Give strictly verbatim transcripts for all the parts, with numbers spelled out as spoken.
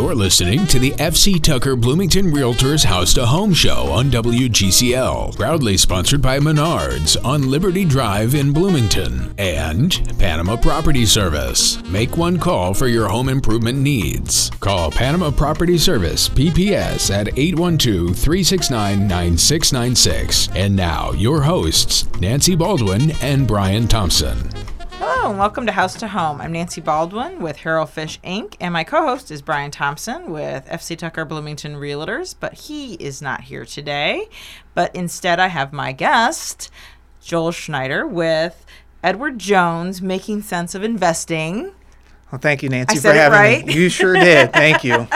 You're listening to the F C Tucker Bloomington Realtors House to Home Show on W G C L, proudly sponsored by Menards on Liberty Drive in Bloomington and Panama Property Service. Make one call for your home improvement needs. Call Panama Property Service, P P S, at eight one two, three six nine, nine six nine six. And now, your hosts, Nancy Baldwin and Brian Thompson. Hello and welcome to House to Home. I'm Nancy Baldwin with Harrell Fish, Incorporated, and my co-host is Brian Thompson with F C Tucker Bloomington Realtors, but he is not here today. But instead, I have my guest, Joel Schneider, with Edward Jones, Making Sense of Investing. Well, thank you, Nancy, I said for it having right. me. You sure did. Thank you.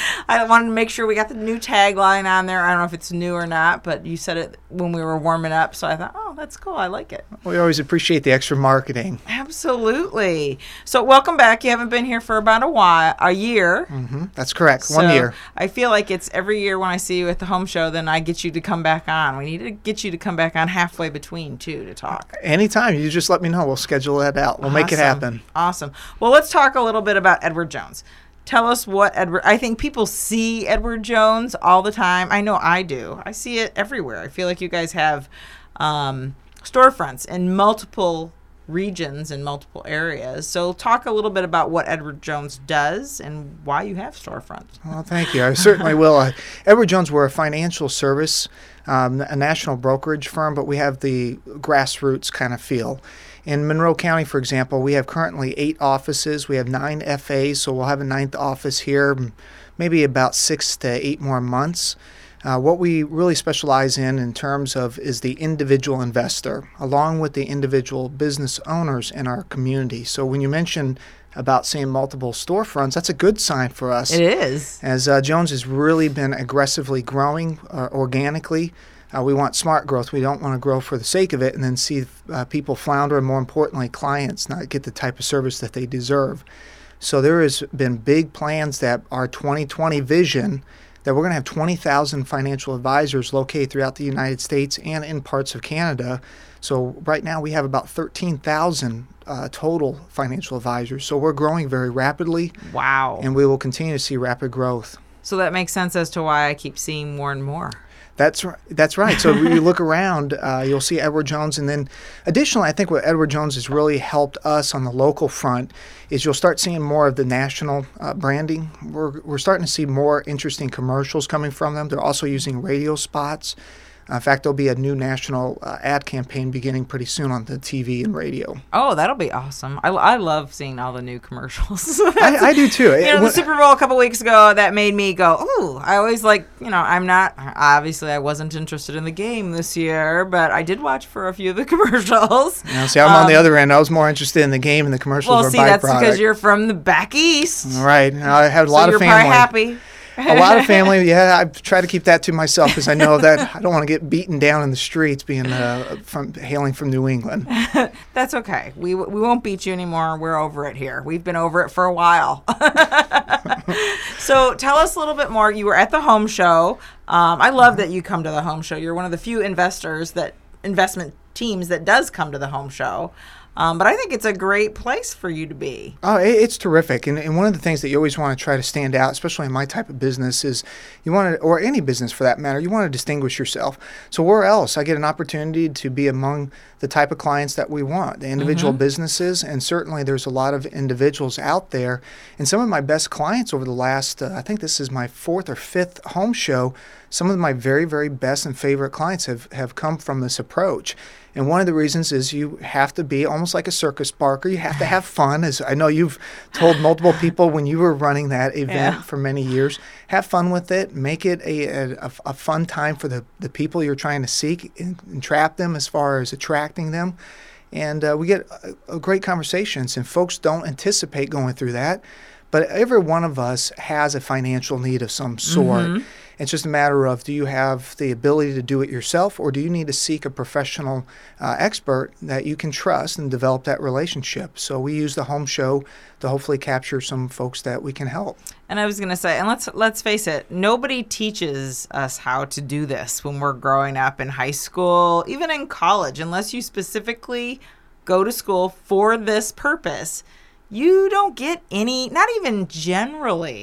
I wanted to make sure we got the new tagline on there. I don't know if it's new or not, but you said it when we were warming up, so I thought, oh, that's cool. I like it. We always appreciate the extra marketing. Absolutely. So welcome back. You haven't been here for about a while, a year. Mm-hmm. That's correct. So One year. I feel like it's every year when I see you at the home show, then I get you to come back on. We need to get you to come back on halfway between, too, to talk. Anytime. You just let me know. We'll schedule that out. We'll Awesome. make it happen. Awesome. Well, let's talk a little bit about Edward Jones. Tell us what Edward, I think people see Edward Jones all the time. I know I do. I see it everywhere. I feel like you guys have um, storefronts in multiple regions and multiple areas. So talk a little bit about what Edward Jones does and why you have storefronts. Well, thank you. I certainly will. Uh, Edward Jones, we're a financial service, um, a national brokerage firm, but we have the grassroots kind of feel. In Monroe County, for example, we have currently eight offices. We have nine F As, so we'll have a ninth office here, maybe about six to eight more months. Uh, what we really specialize in in terms of is the individual investor, along with the individual business owners in our community. So when you mention about seeing multiple storefronts, that's a good sign for us. It is. As uh, Jones has really been aggressively growing uh, organically. Uh, we want smart growth. We don't want to grow for the sake of it and then see uh, people flounder, and more importantly, clients not get the type of service that they deserve. So there has been big plans that our twenty twenty vision that we're going to have twenty thousand financial advisors located throughout the United States and in parts of Canada. So right now we have about thirteen thousand uh, total financial advisors. So we're growing very rapidly. Wow. And we will continue to see rapid growth. So that makes sense as to why I keep seeing more and more. That's right. That's right. So when you look around, uh, you'll see Edward Jones. And then additionally, I think what Edward Jones has really helped us on the local front is you'll start seeing more of the national uh, branding. We're, we're starting to see more interesting commercials coming from them. They're also using radio spots. Uh, in fact, there'll be a new national uh, ad campaign beginning pretty soon on the T V and radio. Oh, that'll be awesome. I, I love seeing all the new commercials. I, I do too. You know, the Super Bowl a couple weeks ago, that made me go, ooh, I always like, you know, I'm not, obviously I wasn't interested in the game this year, but I did watch for a few of the commercials. You know, see, I'm um, on the other end. I was more interested in the game, and the commercials well, were see, byproduct. that's because you're from the back east. Right. I had a lot so of family. you're probably happy. A lot of family, yeah. I try to keep that to myself because I know that I don't want to get beaten down in the streets being uh, from hailing from New England. That's okay. We we won't beat you anymore. We're over it here. We've been over it for a while. So tell us a little bit more. You were at the home show. Um, I love that you come to the home show. You're one of the few investors that investment teams that does come to the home show. Um, but I think it's a great place for you to be. Oh, it, it's terrific. And, and one of the things that you always want to try to stand out, especially in my type of business, is you want to, or any business for that matter, you want to distinguish yourself. So where else? I get an opportunity to be among the type of clients that we want, the individual mm-hmm. businesses, and certainly there's a lot of individuals out there. And some of my best clients over the last, uh, I think this is my fourth or fifth home show, some of my very, very best and favorite clients have, have come from this approach. And one of the reasons is you have to be almost like a circus barker. You have to have fun. As I know you've told multiple people when you were running that event yeah. for many years, have fun with it. Make it a, a, a fun time for the, the people you're trying to seek, and entrap them as far as attracting them. And uh, we get a, a great conversations, and folks don't anticipate going through that. But every one of us has a financial need of some sort. Mm-hmm. It's just a matter of, do you have the ability to do it yourself, or do you need to seek a professional uh, expert that you can trust and develop that relationship? So we use the home show to hopefully capture some folks that we can help. And I was going to say, and let's let's face it, nobody teaches us how to do this when we're growing up in high school, even in college, unless you specifically go to school for this purpose. You don't get any, not even generally,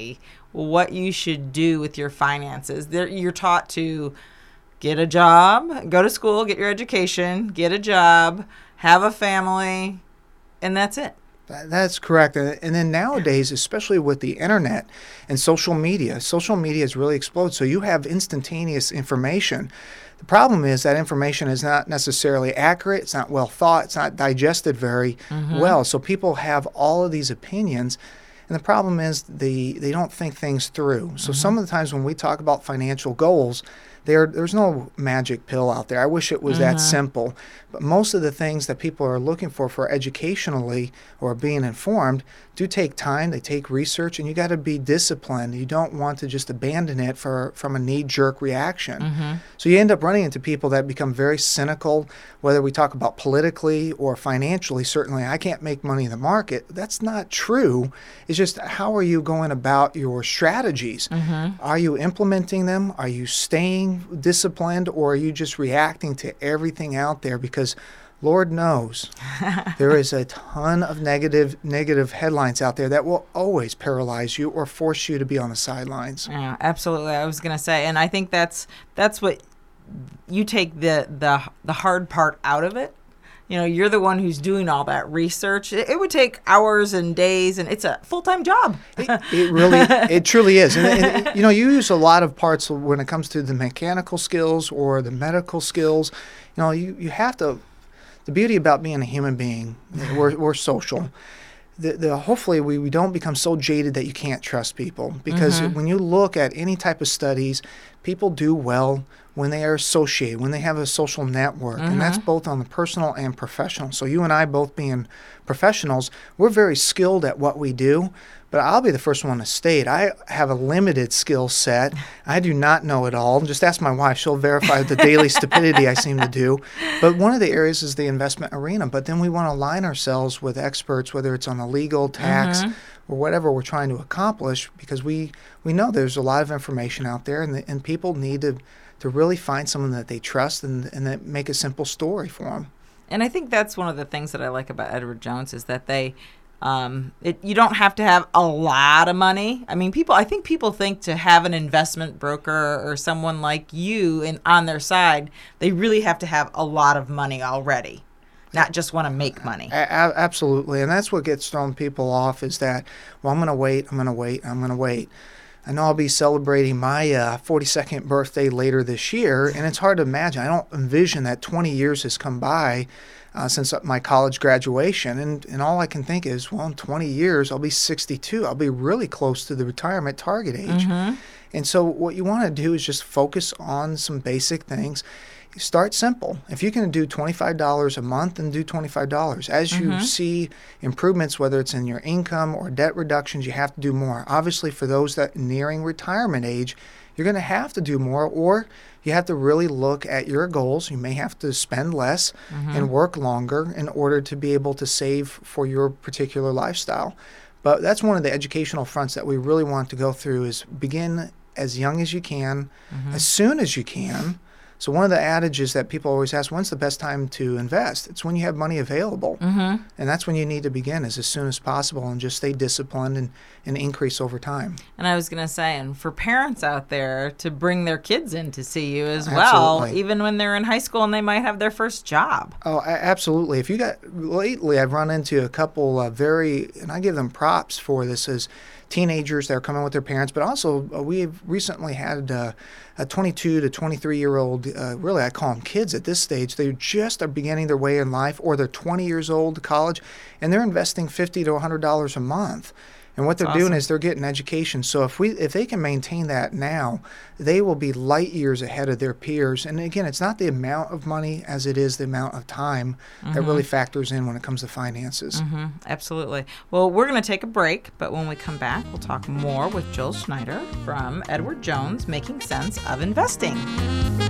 what you should do with your finances. They're, you're taught to get a job, go to school, get your education, get a job, have a family, and that's it. That's correct. And then nowadays, especially with the internet and social media, social media has really exploded. So you have instantaneous information. The problem is that information is not necessarily accurate. It's not well thought. It's not digested very mm-hmm. well. So people have all of these opinions. And the problem is the, they don't think things through. So mm-hmm. some of the times when we talk about financial goals, there there's no magic pill out there. I wish it was mm-hmm. that simple. But most of the things that people are looking for for educationally or being informed do take time. They take research, and you got to be disciplined. You don't want to just abandon it for from a knee-jerk reaction. Mm-hmm. So you end up running into people that become very cynical, whether we talk about politically or financially. Certainly, I can't make money in the market. That's not true. It's just how are you going about your strategies? Mm-hmm. Are you implementing them? Are you staying disciplined, or are you just reacting to everything out there? Because Lord knows there is a ton of negative negative headlines out there that will always paralyze you or force you to be on the sidelines. Yeah, absolutely. I was going to say, and I think that's that's what you take the the the hard part out of it. You know, you're the one who's doing all that research. It, it would take hours and days, and it's a full-time job. it, it really, it truly is. And, and, you know, you use a lot of parts when it comes to the mechanical skills or the medical skills. You know, you, you have to, the beauty about being a human being, we're, we're social. The, the, hopefully we, we don't become so jaded that you can't trust people. Because mm-hmm. when you look at any type of studies, people do well when they are associated, when they have a social network, mm-hmm. and that's both on the personal and professional. So you and I both being professionals, we're very skilled at what we do, but I'll be the first one to state, I have a limited skill set. I do not know it all. Just ask my wife. She'll verify the daily stupidity I seem to do. But one of the areas is the investment arena. But then we want to align ourselves with experts, whether it's on the legal, tax, mm-hmm. or whatever we're trying to accomplish, because we, we know there's a lot of information out there, and, the, and people need to to really find someone that they trust and, and that make a simple story for them. And I think that's one of the things that I like about Edward Jones is that they, um, it, you don't have to have a lot of money. I mean, people, I think people think to have an investment broker or someone like you in, on their side, they really have to have a lot of money already, not just want to make money. A- absolutely. And that's what gets thrown people off is that, well, I'm going to wait, I'm going to wait, I'm going to wait. I know I'll be celebrating my uh, forty-second birthday later this year, and it's hard to imagine. I don't envision that twenty years has come by uh, since my college graduation, and, and all I can think is, well, in twenty years, I'll be sixty-two. I'll be really close to the retirement target age. Mm-hmm. And so what you want to do is just focus on some basic things. Start simple. If you can do twenty-five dollars a month, then do twenty-five dollars. As you mm-hmm. see improvements, whether it's in your income or debt reductions, you have to do more. Obviously, for those that are nearing retirement age, you're going to have to do more, or you have to really look at your goals. You may have to spend less mm-hmm. and work longer in order to be able to save for your particular lifestyle. But that's one of the educational fronts that we really want to go through is begin as young as you can, mm-hmm. as soon as you can. So one of the adages that people always ask, when's the best time to invest? It's when you have money available. Mm-hmm. And that's when you need to begin, is as soon as possible, and just stay disciplined and, and increase over time. And I was going to say, and for parents out there to bring their kids in to see you as Absolutely. well, even when they're in high school and they might have their first job. Oh, absolutely. If you got, lately I've run into a couple uh, very, and I give them props for this, as teenagers that are coming with their parents, but also uh, we've recently had uh, a twenty-two to twenty-three year old, uh, really I call them kids at this stage. They just are beginning their way in life, or they're twenty years old to college, and they're investing fifty to one hundred dollars a month. And what they're That's doing awesome. is they're getting education. So if we if they can maintain that now, they will be light years ahead of their peers. And again, it's not the amount of money as it is the amount of time mm-hmm. that really factors in when it comes to finances. Mm-hmm. Absolutely. Well, we're going to take a break, but when we come back, we'll talk more with Joel Schneider from Edward Jones, Making Sense of Investing.